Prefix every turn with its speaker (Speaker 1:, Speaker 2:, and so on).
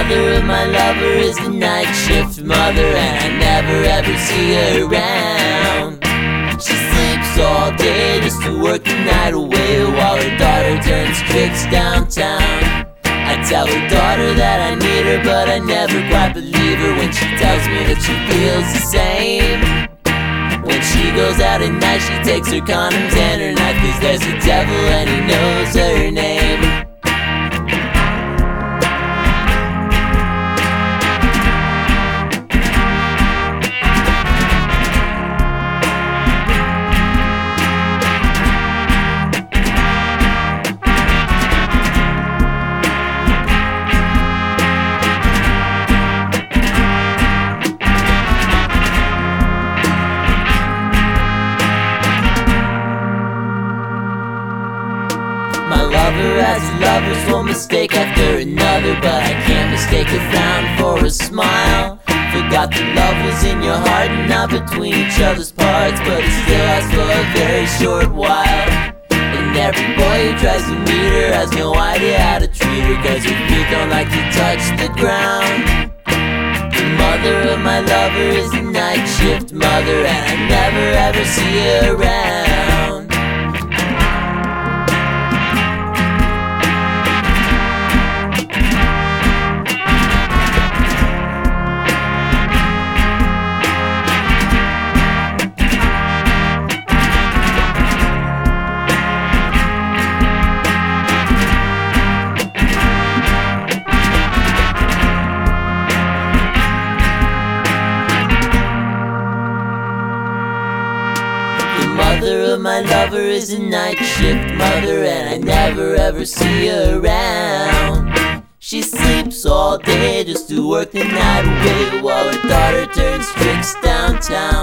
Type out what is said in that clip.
Speaker 1: mother of my lover is the night shift mother, and I never ever see her around. She sleeps all day just to work the night away, while her daughter turns tricks downtown. I tell her daughter that I need her, but I never quite believe her when she tells me that she feels the same. When she goes out at night, she takes her condoms and her knife, 'cause there's a devil and he knows her name. My lover has lovers, one mistake after another, but I can't mistake a frown for a smile. Forgot that love was in your heart and not between each other's parts, but it still lasts for a very short while. And every boy who tries to meet her has no idea how to treat her, 'cause her feet don't like to touch the ground. The mother of my lover is the night shift mother, and I never ever see her around. The mother of my lover is a night shift mother, and I never ever see her around. She sleeps all day just to work the night away, while her daughter turns tricks downtown.